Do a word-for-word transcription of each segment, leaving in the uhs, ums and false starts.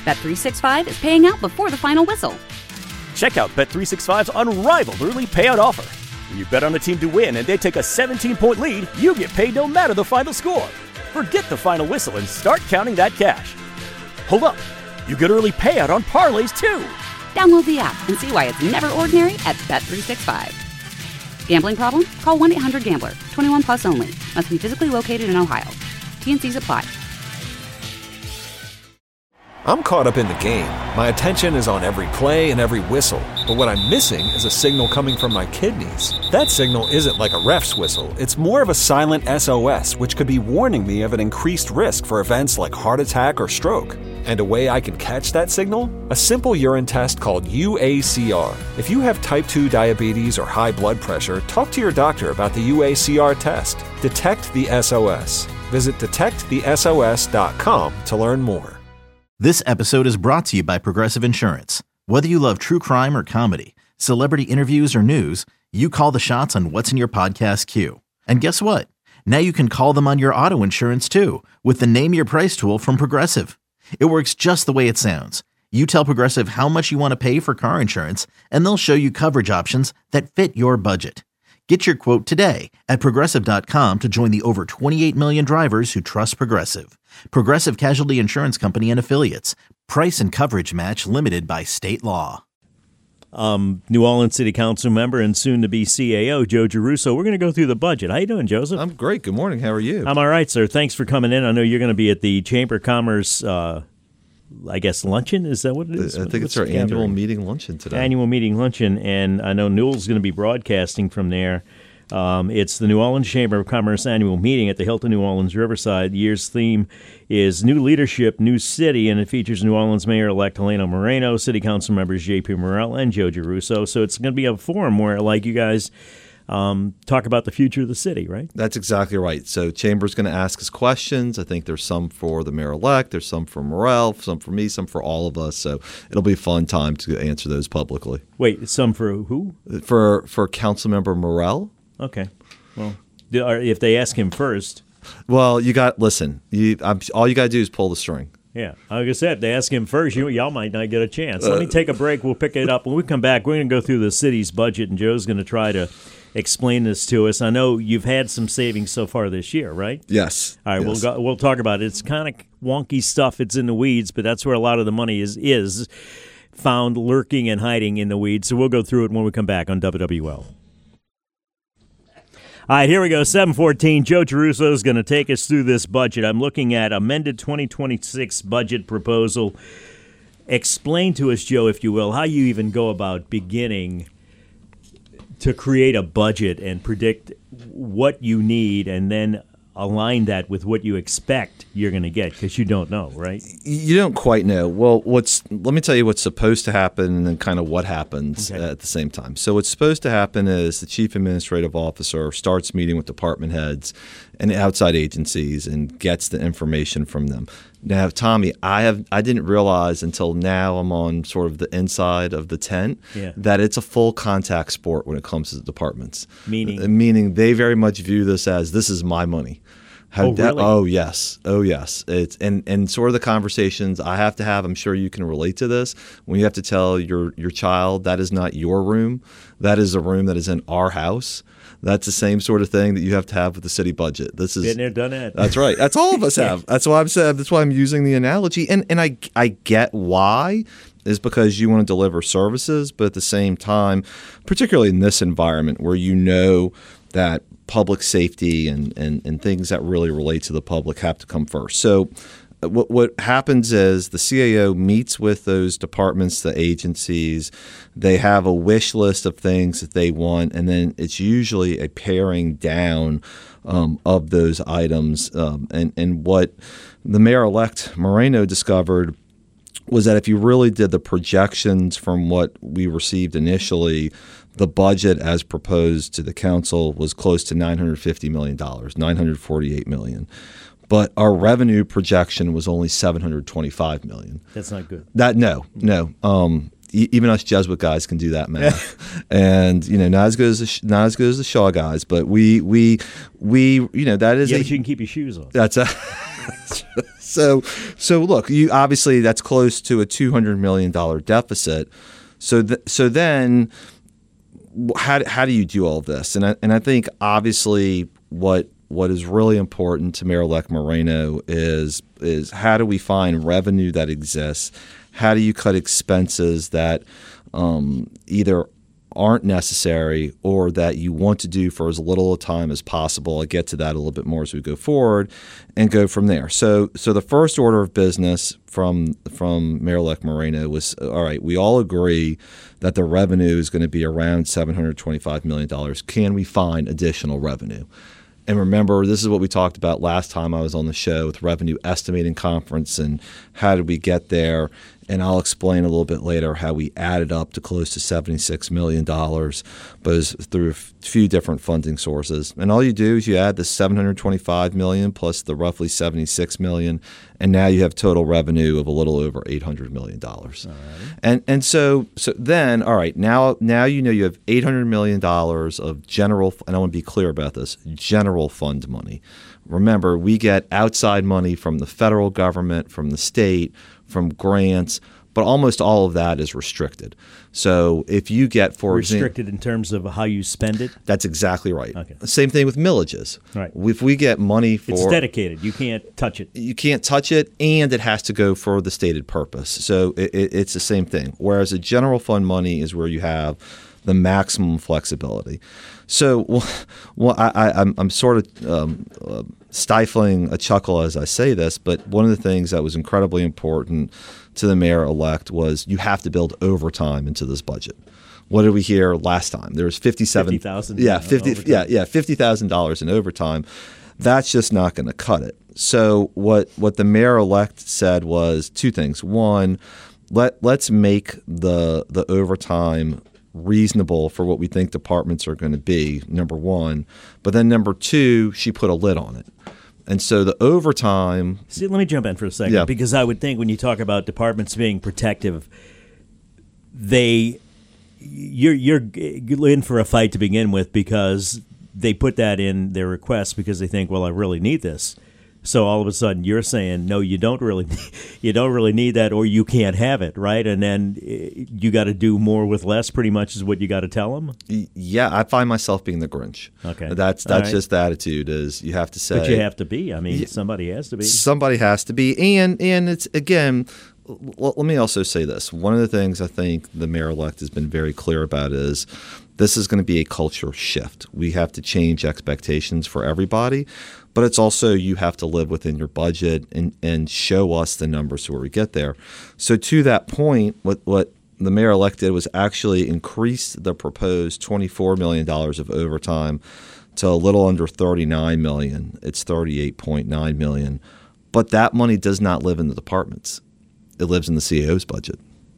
Bet three sixty-five is paying out before the final whistle. Check out Bet three sixty-five's unrivaled early payout offer. When you bet on a team to win and they take a seventeen-point lead, you get paid no matter the final score. Forget the final whistle and start counting that cash. Hold up. You get early payout on parlays, too. Download the app and see why it's never ordinary at Bet three sixty-five. Gambling problem? Call one eight hundred gambler. twenty-one plus only. Must be physically located in Ohio. T N Cs apply. I'm caught up in the game. My attention is on every play and every whistle. But what I'm missing is a signal coming from my kidneys. That signal isn't like a ref's whistle. It's more of a silent S O S, which could be warning me of an increased risk for events like heart attack or stroke. And a way I can catch that signal? A simple urine test called U A C R. If you have type two diabetes or high blood pressure, talk to your doctor about the U A C R test. Detect the S O S. Visit detect the S O S dot com to learn more. This episode is brought to you by Progressive Insurance. Whether you love true crime or comedy, celebrity interviews or news, you call the shots on what's in your podcast queue. And guess what? Now you can call them on your auto insurance too with the Name Your Price tool from Progressive. It works just the way it sounds. You tell Progressive how much you want to pay for car insurance, and they'll show you coverage options that fit your budget. Get your quote today at Progressive dot com to join the over twenty-eight million drivers who trust Progressive. Progressive Casualty Insurance Company and Affiliates. Price and coverage match limited by state law. Um, New Orleans City Council member and soon-to-be C A O, Joe Giarrusso. We're going to go through the budget. How you doing, Joseph? I'm great. Good morning. How are you? I'm all right, sir. Thanks for coming in. I know you're going to be at the Chamber of Commerce, uh, I guess, luncheon? Is that what it is? I think What's it's our the annual gathering? meeting luncheon today. Annual meeting luncheon, and I know Newell's going to be broadcasting from there. Um, it's the New Orleans Chamber of Commerce annual meeting at the Hilton New Orleans Riverside. The year's theme is New Leadership, New City, and it features New Orleans Mayor-elect Helena Moreno, City Council members J P Morrell and Joe Giarrusso. So it's going to be a forum where, like, you guys um, talk about the future of the city, right? That's exactly right. So Chamber's going to ask us questions. I think there's some for the mayor-elect, there's some for Morrell, some for me, some for all of us. So it'll be a fun time to answer those publicly. Wait, some for who? For for Councilmember Morrell. Okay. Well, if they ask him first. Well, you got, listen, you, I'm, all you got to do is pull the string. Yeah. Like I said, if they ask him first, you, y'all might not get a chance. Let me take a break. We'll pick it up. When we come back, we're going to go through the city's budget, and Joe's going to try to explain this to us. I know you've had some savings so far this year, right? Yes. All right, yes. we'll go, we'll talk about it. It's kind of wonky stuff. It's in the weeds, but that's where a lot of the money is is found lurking and hiding in the weeds. So we'll go through it when we come back on W W L. All right, here we go, seven fourteen. Joe Giarrusso is going to take us through this budget. I'm looking at amended twenty twenty-six budget proposal. Explain to us, Joe, if you will, how you even go about beginning to create a budget and predict what you need and then align that with what you expect you're going to get, because you don't know, right? You don't quite know. Well, what's let me tell you what's supposed to happen and then kind of what happens Okay. at the same time. So what's supposed to happen is the chief administrative officer starts meeting with department heads and outside agencies and gets the information from them. Now, Tommy, I have I didn't realize until now I'm on sort of the inside of the tent Yeah. that it's a full contact sport when it comes to the departments. Meaning? Uh, Meaning they very much view this as this is my money. How Oh, that- really? oh yes, oh yes. It's and and sort of the conversations I have to have. I'm sure you can relate to this. When you have to tell your your child that is not your room, that is a room that is in our house. That's the same sort of thing that you have to have with the city budget. This is Been there, done that. That's right. That's all of us have. That's why I'm saying. That's why I'm using the analogy, and and I I get why. Is because you want to deliver services, but at the same time, particularly in this environment where you know that public safety and, and, and things that really relate to the public have to come first. So what what happens is the C A O meets with those departments, the agencies. They have a wish list of things that they want, and then it's usually a paring down um, of those items. Um, and, and what the mayor-elect Moreno discovered was that if you really did the projections from what we received initially, the budget as proposed to the council was close to nine hundred fifty million dollars, nine hundred forty-eight million dollars. But our revenue projection was only seven hundred twenty-five million dollars. That's not good. That no, no. Um, e- even us Jesuit guys can do that math, and you know, not as good as the, not as good as the Shaw guys, but we we we you know that is Yeah, a, but you can keep your shoes on. that's a so, so look, you obviously that's close to a two hundred million dollars deficit. So, th- so then, how how do you do all this? And I, and I think obviously what what is really important to Mayor-elect Moreno is is how do we find revenue that exists? How do you cut expenses that um, either aren't necessary or that you want to do for as little time as possible? I'll get to that a little bit more as we go forward and go from there. So so the first order of business from from Mayor-elect Moreno was, all right, we all agree that the revenue is going to be around seven hundred twenty-five million dollars. Can we find additional revenue? And remember, this is what we talked about last time I was on the show with Revenue Estimating Conference and how did we get there. And I'll explain a little bit later how we added up to close to seventy-six million dollars, but it was through a few different funding sources. And all you do is you add the seven hundred twenty-five million dollars plus the roughly seventy-six million dollars, and now you have total revenue of a little over eight hundred million dollars. All right. And and so so then, all right, now now you know you have eight hundred million dollars of general, and I want to be clear about this, general fund money. Remember, we get outside money from the federal government, from the state, from grants, but almost all of that is restricted. So if you get, for example, restricted in terms of how you spend it? That's exactly right. Okay. Same thing with millages. Right. If we get money for... It's dedicated. You can't touch it. You can't touch it, and it has to go for the stated purpose. So it, it, it's the same thing. Whereas a general fund money is where you have the maximum flexibility. So, well, well I, I, I'm, I'm sort of um, uh, stifling a chuckle as I say this, but one of the things that was incredibly important to the mayor-elect was you have to build overtime into this budget. What did we hear last time? There was fifty-seven fifty thousand. Yeah, fifty. Yeah, yeah, fifty thousand dollars in overtime. That's just not going to cut it. So what what the mayor-elect said was two things. One, let let's make the the overtime reasonable for what we think departments are going to be, number one. But then number two, she put a lid on it. And so the overtime... See, let me jump in for a second, yeah. because I would think when you talk about departments being protective, they you're you're in for a fight to begin with because they put that in their request because they think, well, I really need this. So all of a sudden you're saying, no, you don't really you don't really need that, or you can't have it, right? And then you got to do more with less, pretty much is what you got to tell them? Yeah, I find myself being the Grinch. Okay. That's that's right. Just the attitude is you have to say. But you have to be. I mean, yeah, somebody has to be. Somebody has to be. And, and it's, again, l- let me also say this. One of the things I think the mayor-elect has been very clear about is this is going to be a culture shift. We have to change expectations for everybody. But it's also you have to live within your budget and, and show us the numbers where we get there. So to that point, what, what the mayor-elect did was actually increase the proposed twenty-four million dollars of overtime to a little under thirty-nine million dollars. It's thirty-eight point nine million dollars. But that money does not live in the departments. It lives in the C E O's budget.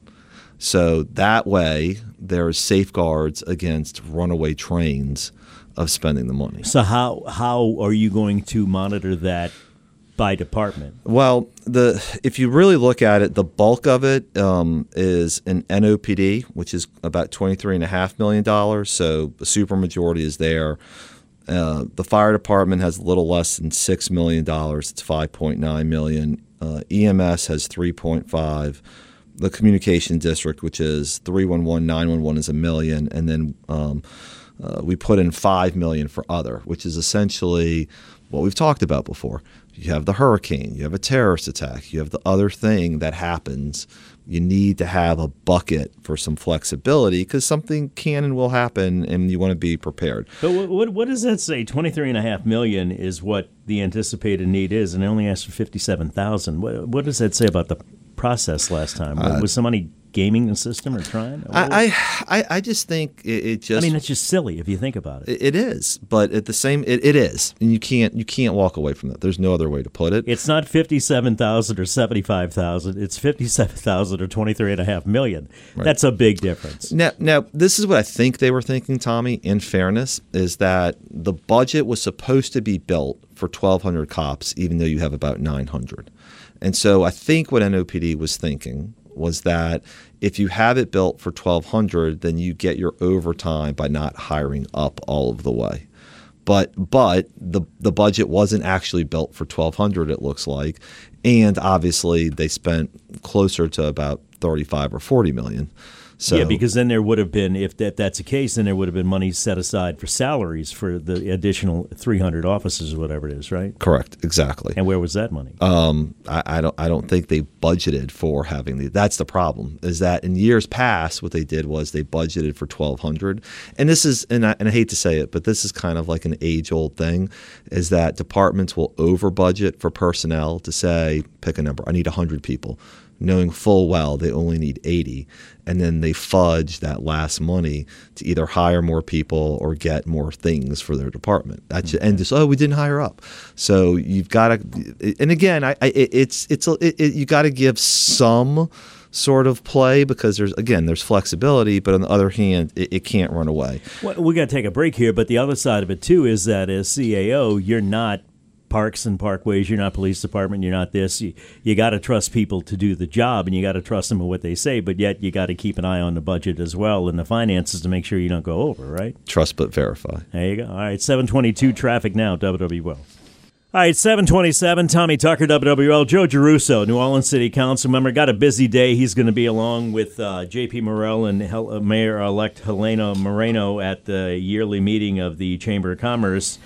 So that way there's safeguards against runaway trains of spending the money. So how how are you going to monitor that by department? Well, the if you really look at it, the bulk of it um, is an N O P D, which is about twenty-three point five million dollars. So the supermajority is there. Uh, the fire department has a little less than six million dollars. It's five point nine million dollars. Uh, E M S has three point five. The communication district, which is three one one, nine one one, is a million, and then um, Uh, we put in five million dollars for other, which is essentially what we've talked about before. You have the hurricane, you have a terrorist attack, you have the other thing that happens. You need to have a bucket for some flexibility because something can and will happen, and you want to be prepared. But what, what, what does that say? twenty-three point five million dollars is what the anticipated need is, and they only asked for fifty-seven thousand dollars. What, what does that say about the process last time? Uh, Was somebody gaming the system or trying? I, I, I just think it, it just. I mean, it's just silly if you think about it. It, it is, but at the same, it, it is, and you can't you can't walk away from that. There's no other way to put it. It's not fifty-seven thousand or seventy-five thousand. It's fifty-seven thousand or twenty-three and a half million. Right. That's a big difference. Now, now, this is what I think they were thinking, Tommy. In fairness, is that the budget was supposed to be built for twelve hundred cops, even though you have about nine hundred. And so I think what N O P D was thinking was that if you have it built for twelve hundred, then you get your overtime by not hiring up all of the way. But but the the budget wasn't actually built for twelve hundred, it looks like, and obviously they spent closer to about thirty-five or forty million. So, yeah, because then there would have been, if that, that's the case, then there would have been money set aside for salaries for the additional three hundred offices or whatever it is, right? Correct, exactly. And where was that money? Um, I, I don't I don't think they budgeted for having the. That's the problem. Is that in years past, what they did was they budgeted for twelve hundred, and this is and I, and I hate to say it, but this is kind of like an age old thing, is that departments will over budget for personnel to say, pick a number, I need one hundred people, knowing full well they only need eighty, and then they fudge that last money to either hire more people or get more things for their department. That's okay. And just, oh, we didn't hire up. So you've got to, and again, I, I it's it's a, it, it, you got to give some sort of play, because there's again there's flexibility, but on the other hand, it, it can't run away. Well, we got to take a break here, but the other side of it too is that as C A O, you're not Parks and Parkways, you're not police department, you're not this. You, you got to trust people to do the job, and you got to trust them in what they say, but yet you got to keep an eye on the budget as well and the finances to make sure you don't go over, right? Trust but verify. There you go. All right, seven twenty-two traffic now, W W L. All right, seven twenty-seven, Tommy Tucker, W W L. Joe Giarrusso, New Orleans City Council member. Got a busy day. He's going to be along with uh, J P Morrell and Hel- uh, Mayor-elect Helena Moreno at the yearly meeting of the Chamber of Commerce.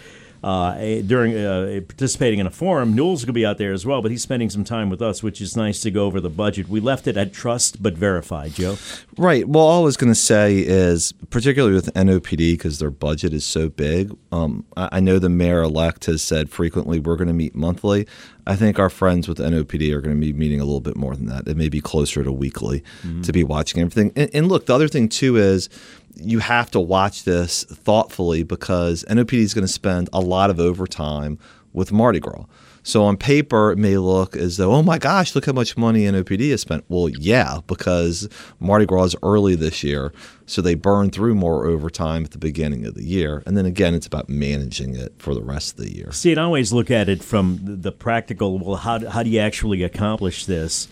Uh, during uh, participating in a forum. Newell's going to be out there as well, but he's spending some time with us, which is nice to go over the budget. We left it at trust but verify, Joe. Right. Well, all I was going to say is, particularly with N O P D, because their budget is so big, um, I, I know the mayor-elect has said frequently we're going to meet monthly. I think our friends with N O P D are going to be meeting a little bit more than that. It may be closer to weekly mm-hmm. to be watching everything. And, and look, the other thing, too, is you have to watch this thoughtfully, because N O P D is going to spend a lot of overtime with Mardi Gras. So on paper, it may look as though, oh my gosh, look how much money N O P D has spent. Well, yeah, because Mardi Gras is early this year, so they burn through more overtime at the beginning of the year. And then again, it's about managing it for the rest of the year. See, and I always look at it from the practical, well, how, how do you actually accomplish this?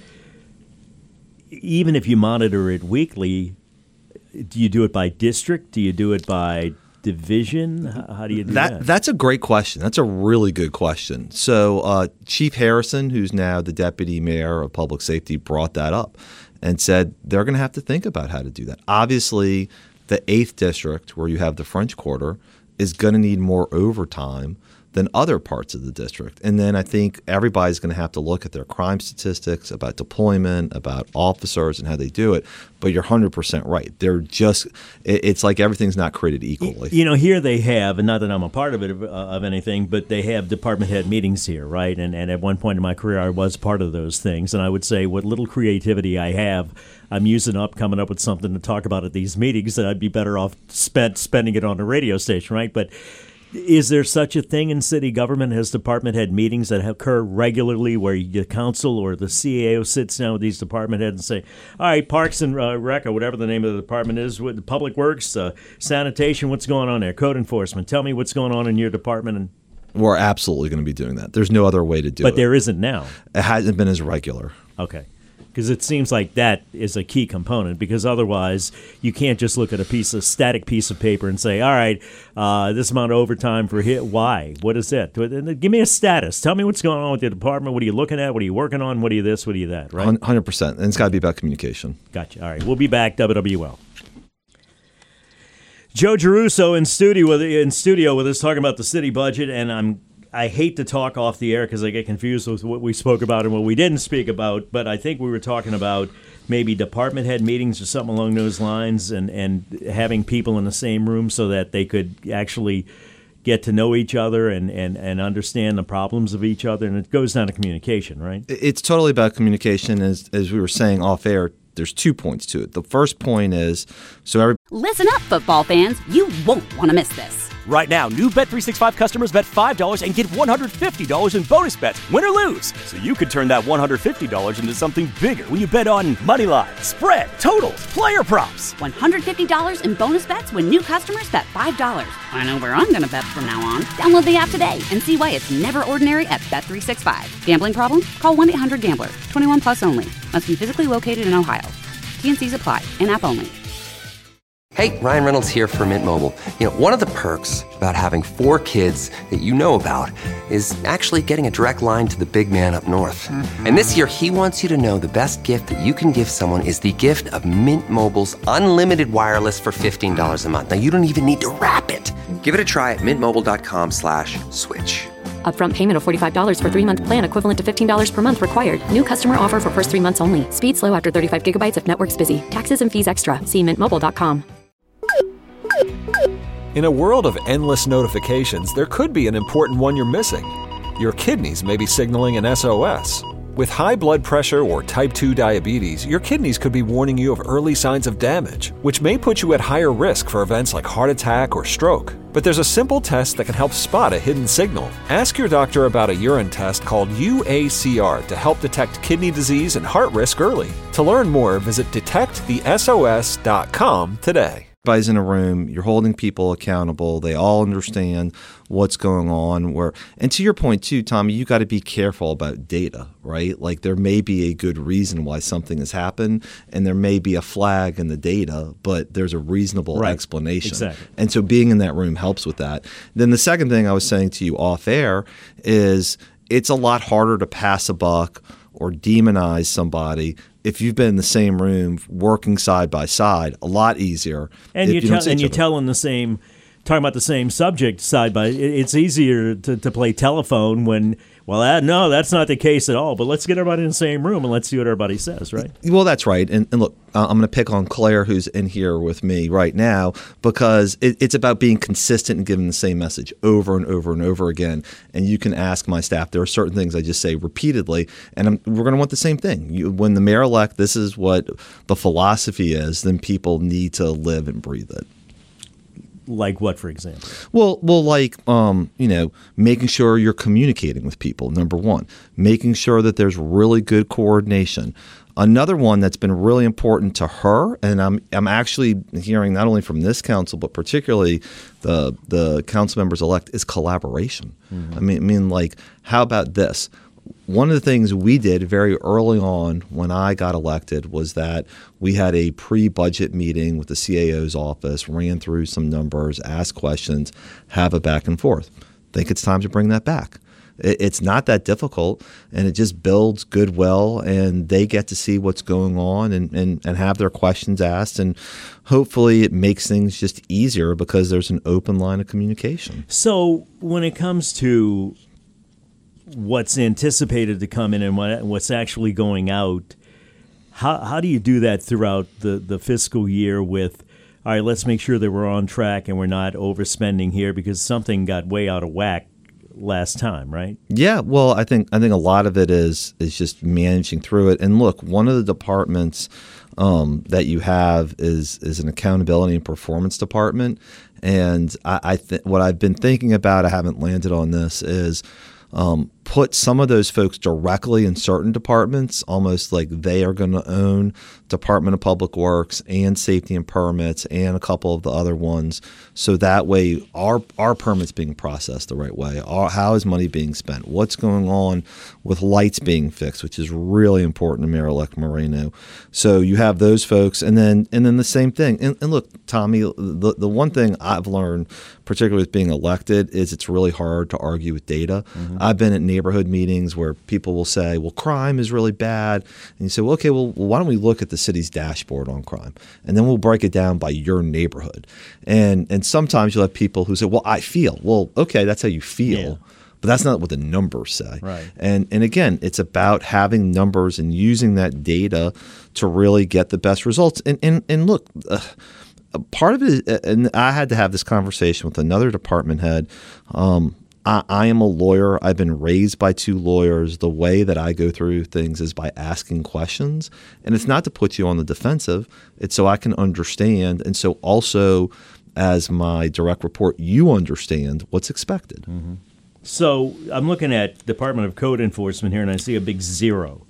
Even if you monitor it weekly, do you do it by district? Do you do it by division? How do you do that? that? That's a great question. That's a really good question. So uh, Chief Harrison, who's now the Deputy Mayor of Public Safety, brought that up and said they're going to have to think about how to do that. Obviously, the eighth District, where you have the French Quarter, is going to need more overtime than other parts of the district. And then I think everybody's going to have to look at their crime statistics, about deployment, about officers and how they do it. But you're one hundred percent right. They're just – it's like everything's not created equally. You know, here they have – and not that I'm a part of it, uh, of anything, but they have department head meetings here, right? And, and at one point in my career, I was part of those things. And I would say what little creativity I have, I'm using up, coming up with something to talk about at these meetings that I'd be better off spent spending it on a radio station, right? But – is there such a thing in city government as department head meetings that occur regularly where the council or the C A O sits down with these department heads and say, all right, Parks and uh, Rec, or whatever the name of the department is, with the Public Works, uh, sanitation, what's going on there? Code enforcement, tell me what's going on in your department. And we're absolutely going to be doing that. There's no other way to do but it. But there isn't now. It hasn't been as regular. Okay. Because it seems like that is a key component, because otherwise you can't just look at a piece of static piece of paper and say, all right, uh, this amount of overtime for hit. Why? What is it? Give me a status. Tell me what's going on with your department. What are you looking at? What are you working on? What are you this? What are you that? Right? one hundred percent. And it's got to be about communication. Gotcha. All right. We'll be back. W W L. Joe Giarrusso in studio with in studio with us talking about the city budget, and I'm I hate to talk off the air because I get confused with what we spoke about and what we didn't speak about, but I think we were talking about maybe department head meetings or something along those lines, and, and having people in the same room so that they could actually get to know each other and, and, and understand the problems of each other. And it goes down to communication, right? It's totally about communication. As, as we were saying off air, there's two points to it. The first point is, so every Listen up, football fans. You won't want to miss this. Right now, new Bet three sixty-five customers bet five dollars and get one hundred fifty dollars in bonus bets, win or lose. So you could turn that one hundred fifty dollars into something bigger when you bet on money line, spread, totals, player props. one hundred fifty dollars in bonus bets when new customers bet five dollars. I know where I'm going to bet from now on. Download the app today and see why it's never ordinary at Bet three sixty-five. Gambling problem? Call one eight hundred gambler. twenty-one plus only. Must be physically located in Ohio. T and C's apply. In-app only. Hey, Ryan Reynolds here for Mint Mobile. You know, one of the perks about having four kids that you know about is actually getting a direct line to the big man up north. Mm-hmm. And this year, he wants you to know the best gift that you can give someone is the gift of Mint Mobile's unlimited wireless for fifteen dollars a month. Now, you don't even need to wrap it. Give it a try at mintmobile.com slash switch. Upfront payment of forty-five dollars for three-month plan equivalent to fifteen dollars per month required. New customer offer for first three months only. Speed slow after thirty-five gigabytes if network's busy. Taxes and fees extra. See mint mobile dot com. In a world of endless notifications, there could be an important one you're missing. Your kidneys may be signaling an S O S. With high blood pressure or type two diabetes, your kidneys could be warning you of early signs of damage, which may put you at higher risk for events like heart attack or stroke. But there's a simple test that can help spot a hidden signal. Ask your doctor about a urine test called U A C R to help detect kidney disease and heart risk early. To learn more, visit detect the S O S dot com today. Everybody's in a room, you're holding people accountable, they all understand what's going on. Where, and to your point too, Tommy, you got to be careful about data, right? Like there may be a good reason why something has happened, and there may be a flag in the data, but there's a reasonable right. explanation. Exactly. And so being in that room helps with that. Then the second thing I was saying to you off air is it's a lot harder to pass a buck or demonize somebody if you've been in the same room working side by side. A lot easier. And you, you tell and you tell them the same, talking about the same subject side by. It's easier to, to play telephone when. Well, that, no, that's not the case at all. But let's get everybody in the same room and let's see what everybody says, right? Well, that's right. And, and look, uh, I'm going to pick on Claire, who's in here with me right now, because it, it's about being consistent and giving the same message over and over and over again. And you can ask my staff. There are certain things I just say repeatedly, and I'm, we're going to want the same thing. You, when the mayor-elect, this is what the philosophy is, then people need to live and breathe it. Like what, for example? Well, well, like um, you know, making sure you're communicating with people. Number one, making sure that there's really good coordination. Another one that's been really important to her, and I'm I'm actually hearing not only from this council but particularly the the council members elect, is collaboration. Mm-hmm. I mean, I mean, like, how about this? One of the things we did very early on when I got elected was that we had a pre-budget meeting with the C A O's office, ran through some numbers, asked questions, have a back and forth. I think it's time to bring that back. It's not that difficult, and it just builds goodwill, and they get to see what's going on and, and, and have their questions asked, and hopefully it makes things just easier because there's an open line of communication. So when it comes to what's anticipated to come in and what, what's actually going out, how how do you do that throughout the, the fiscal year with, all right, let's make sure that we're on track and we're not overspending here because something got way out of whack last time, right? Yeah, well, I think I think a lot of it is is just managing through it. And look, one of the departments um, that you have is is an accountability and performance department. And I, I th- what I've been thinking about, I haven't landed on this, is Um, put some of those folks directly in certain departments, almost like they are going to own Department of Public Works and Safety and Permits and a couple of the other ones. So that way our our permits being processed the right way. Our, how is money being spent? What's going on with lights being fixed, which is really important to Mayor-elect Moreno. So you have those folks, and then and then the same thing. And, and look, Tommy, the, the one thing I've learned, particularly with being elected, is it's really hard to argue with data. Mm-hmm. I've been at neighborhood meetings where people will say, well, crime is really bad. And you say, well, okay, well, why don't we look at the city's dashboard on crime? And then we'll break it down by your neighborhood. And and sometimes you'll have people who say, well, I feel. Well, okay, that's how you feel. Yeah. But that's not what the numbers say. Right. And and again, it's about having numbers and using that data to really get the best results. And, and, and look, uh, part of it is, and I had to have this conversation with another department head. Um, I, I am a lawyer. I've been raised by two lawyers. The way that I go through things is by asking questions. And it's not to put you on the defensive. It's so I can understand. And so also, as my direct report, you understand what's expected. Mm-hmm. So I'm looking at Department of Code Enforcement here, and I see a big zero.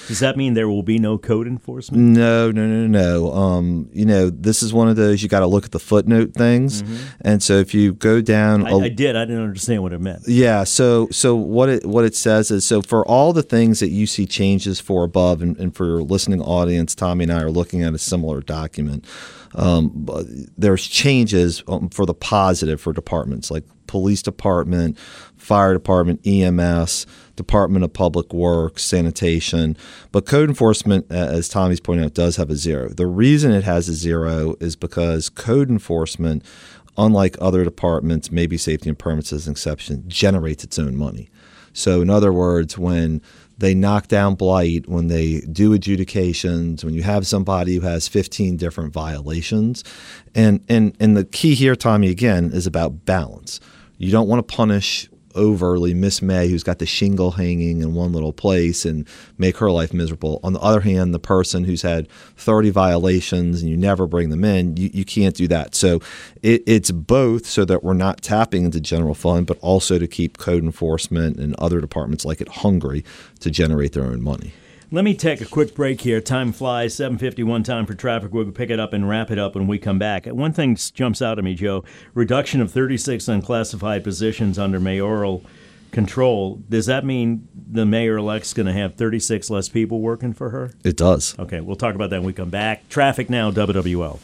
Does that mean there will be no code enforcement? No, no, no, no. Um, you know, this is one of those, you got to look at the footnote things. Mm-hmm. And so if you go down. I, a, I did. I didn't understand what it meant. Yeah. So so what it what it says is, so for all the things that you see changes for above, and, and for your listening audience, Tommy and I are looking at a similar document. Um, there's changes for the positive for departments like police department, fire department, E M S, Department of Public Works, sanitation. But code enforcement, as Tommy's pointing out, does have a zero. The reason it has a zero is because code enforcement, unlike other departments, maybe safety and permits as an exception, generates its own money. So in other words, when they knock down blight, when they do adjudications, when you have somebody who has fifteen different violations. And, and, and the key here, Tommy, again, is about balance. You don't want to punish overly Miss May, who's got the shingle hanging in one little place, and make her life miserable. On the other hand, the person who's had thirty violations and you never bring them in, you, you can't do that. So it, it's both, so that we're not tapping into general fund, but also to keep code enforcement and other departments like it hungry to generate their own money. Let me take a quick break here. Time flies, seven fifty-one time for traffic. We'll pick it up and wrap it up when we come back. One thing jumps out at me, Joe. Reduction of thirty-six unclassified positions under mayoral control. Does that mean the mayor-elect's going to have thirty-six less people working for her? It does. Okay, we'll talk about that when we come back. Traffic now, W W L.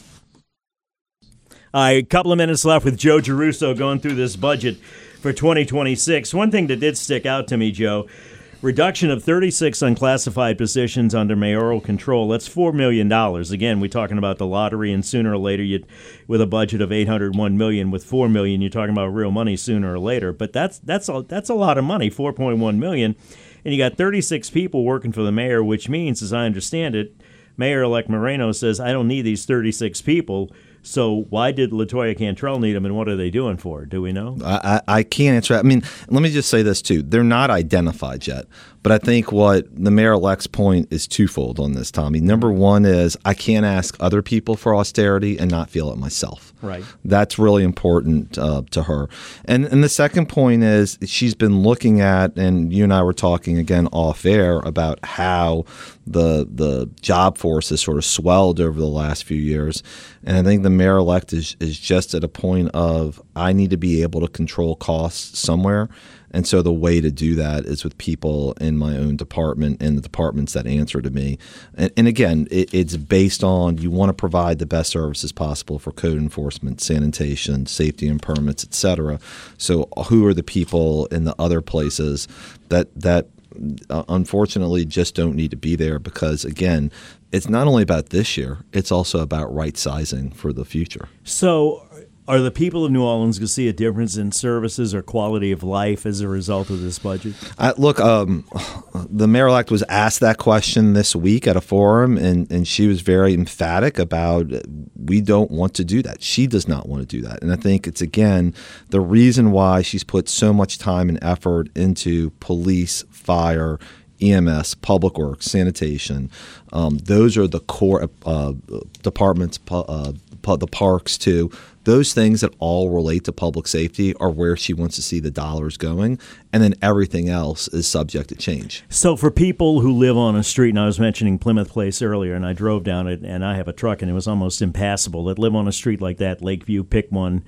All right, a couple of minutes left with Joe Giarrusso going through this budget for twenty twenty-six. One thing that did stick out to me, Joe, reduction of thirty-six unclassified positions under mayoral control. That's four million dollars. Again, we're talking about the lottery, and sooner or later, you'd, with a budget of eight hundred one million dollars, with four million dollars, you're talking about real money sooner or later. But that's that's a, that's a lot of money, four point one million dollars. And you got thirty-six people working for the mayor, which means, as I understand it, Mayor-elect Moreno says, I don't need these thirty-six people. So why did LaToya Cantrell need them, and what are they doing for it? Do we know? I, I can't answer that. I mean, let me just say this, too. They're not identified yet. But I think what the mayor-elect's point is twofold on this, Tommy. Number one is I can't ask other people for austerity and not feel it myself. Right. That's really important uh, to her. And and the second point is she's been looking at, and you and I were talking again off air about how the the job force has sort of swelled over the last few years. And I think the mayor-elect is, is just at a point of, I need to be able to control costs somewhere. And so the way to do that is with people in my own department and the departments that answer to me. And, and again, it, it's based on, you want to provide the best services possible for code enforcement, sanitation, safety and permits, et cetera. So who are the people in the other places that that uh, unfortunately just don't need to be there? Because, again, it's not only about this year, it's also about right sizing for the future. So are the people of New Orleans going to see a difference in services or quality of life as a result of this budget? Uh, look, um, the mayor-elect was asked that question this week at a forum, and, and she was very emphatic about, we don't want to do that. She does not want to do that. And I think it's, again, the reason why she's put so much time and effort into police, fire, E M S, public works, sanitation. Um, those are the core uh, departments, uh, the parks too. Those things that all relate to public safety are where she wants to see the dollars going, and then everything else is subject to change. So for people who live on a street, and I was mentioning Plymouth Place earlier, and I drove down it, and I have a truck, and it was almost impassable, that live on a street like that, Lakeview, pick one.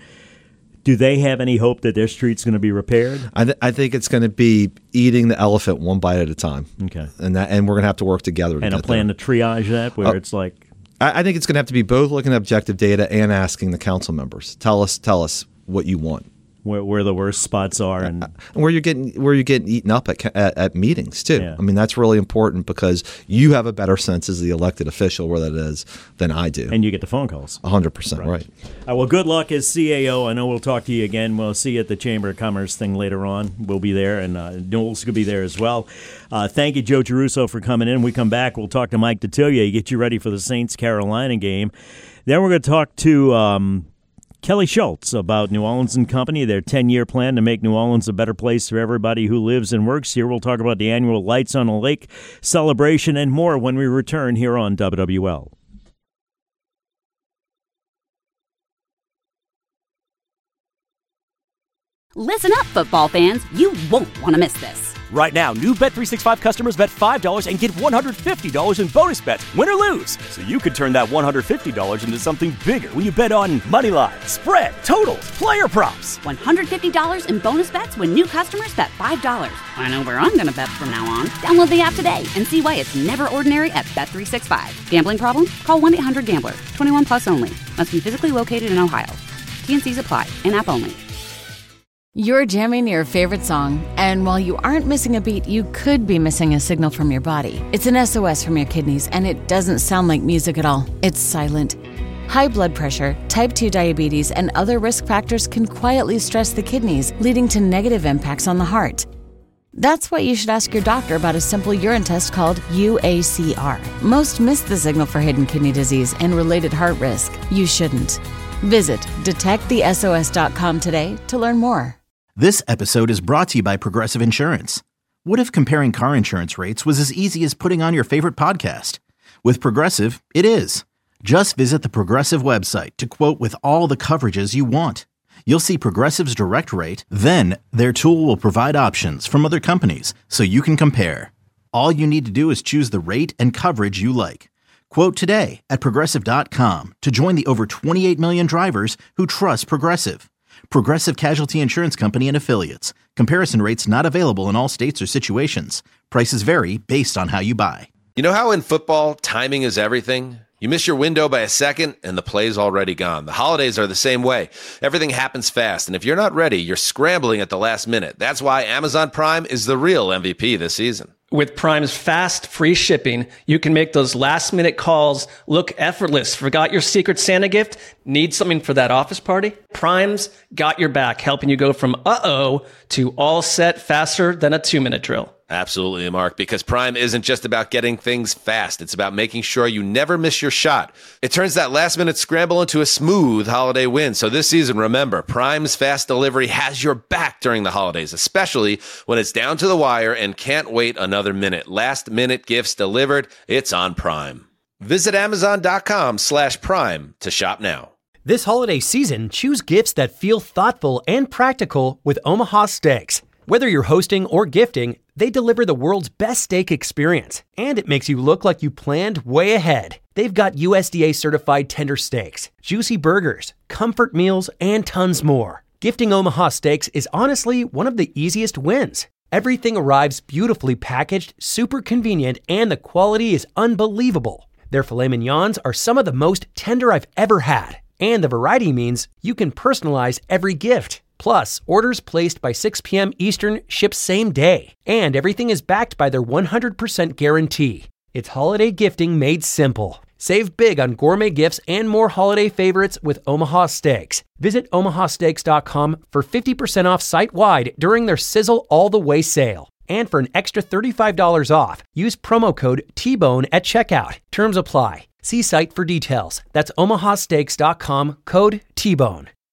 Do they have any hope that their street's going to be repaired? I, th- I think it's going to be eating the elephant one bite at a time. Okay. And that, and we're going to have to work together to and get a plan there. to triage that, where uh, it's like... I think it's going to have to be both looking at objective data and asking the council members. Tell us, tell us what you want. Where, where the worst spots are, and uh, where you're getting where you're getting eaten up at at, at meetings too. Yeah. I mean, that's really important because you have a better sense as the elected official where that is than I do. And you get the phone calls. A hundred percent right. Uh, well, good luck as C A O. I know we'll talk to you again. We'll see you at the Chamber of Commerce thing later on. We'll be there, and uh, Knowles could be there as well. Uh, thank you, Joe Giarrusso, for coming in. We come back, we'll talk to Mike Detillier, get you ready for the Saints-Carolina game. Then we're going to talk to um, Kelly Schultz about New Orleans and Company, their ten-year plan to make New Orleans a better place for everybody who lives and works here. We'll talk about the annual Lights on a Lake celebration and more when we return here on W W L. Listen up, football fans. You won't want to miss this. Right now, new Bet three sixty-five customers bet five dollars and get one hundred fifty dollars in bonus bets, win or lose. So you could turn that one hundred fifty dollars into something bigger when you bet on money line, spread, totals, player props. one hundred fifty dollars in bonus bets when new customers bet five dollars. I know where I'm going to bet from now on. Download the app today and see why it's never ordinary at Bet three sixty-five. Gambling problem? Call one eight hundred gambler. twenty-one plus only. Must be physically located in Ohio. T N Cs apply. In-app only. You're jamming your favorite song, and while you aren't missing a beat, you could be missing a signal from your body. It's an S O S from your kidneys, and it doesn't sound like music at all. It's silent. High blood pressure, type two diabetes, and other risk factors can quietly stress the kidneys, leading to negative impacts on the heart. That's why you should ask your doctor about a simple urine test called U A C R. Most miss the signal for hidden kidney disease and related heart risk. You shouldn't. Visit detect the S O S dot com today to learn more. This episode is brought to you by Progressive Insurance. What if comparing car insurance rates was as easy as putting on your favorite podcast? With Progressive, it is. Just visit the Progressive website to quote with all the coverages you want. You'll see Progressive's direct rate, then their tool will provide options from other companies so you can compare. All you need to do is choose the rate and coverage you like. Quote today at Progressive dot com to join the over twenty-eight million drivers who trust Progressive. Progressive Casualty Insurance Company and Affiliates. Comparison rates not available in all states or situations. Prices vary based on how you buy. You know how in football, timing is everything? You miss your window by a second, and the play's already gone. The holidays are the same way. Everything happens fast, and if you're not ready, you're scrambling at the last minute. That's why Amazon Prime is the real M V P this season. With Prime's fast, free shipping, you can make those last-minute calls look effortless. Forgot your Secret Santa gift? Need something for that office party? Prime's got your back, helping you go from uh-oh to all set faster than a two-minute drill. Absolutely, Mark, because Prime isn't just about getting things fast. It's about making sure you never miss your shot. It turns that last-minute scramble into a smooth holiday win. So this season, remember, Prime's fast delivery has your back during the holidays, especially when it's down to the wire and can't wait another minute. Last-minute gifts delivered. It's on Prime. Visit Amazon.com slash Prime to shop now. This holiday season, choose gifts that feel thoughtful and practical with Omaha Steaks. Whether you're hosting or gifting, they deliver the world's best steak experience, and it makes you look like you planned way ahead. They've got U S D A-certified tender steaks, juicy burgers, comfort meals, and tons more. Gifting Omaha Steaks is honestly one of the easiest wins. Everything arrives beautifully packaged, super convenient, and the quality is unbelievable. Their filet mignons are some of the most tender I've ever had, and the variety means you can personalize every gift. Plus, orders placed by six p.m. Eastern ship same day. And everything is backed by their one hundred percent guarantee. It's holiday gifting made simple. Save big on gourmet gifts and more holiday favorites with Omaha Steaks. Visit Omaha Steaks dot com for fifty percent off site-wide during their Sizzle All the Way sale. And for an extra thirty-five dollars off, use promo code T Bone at checkout. Terms apply. See site for details. That's Omaha Steaks dot com, code T Bone.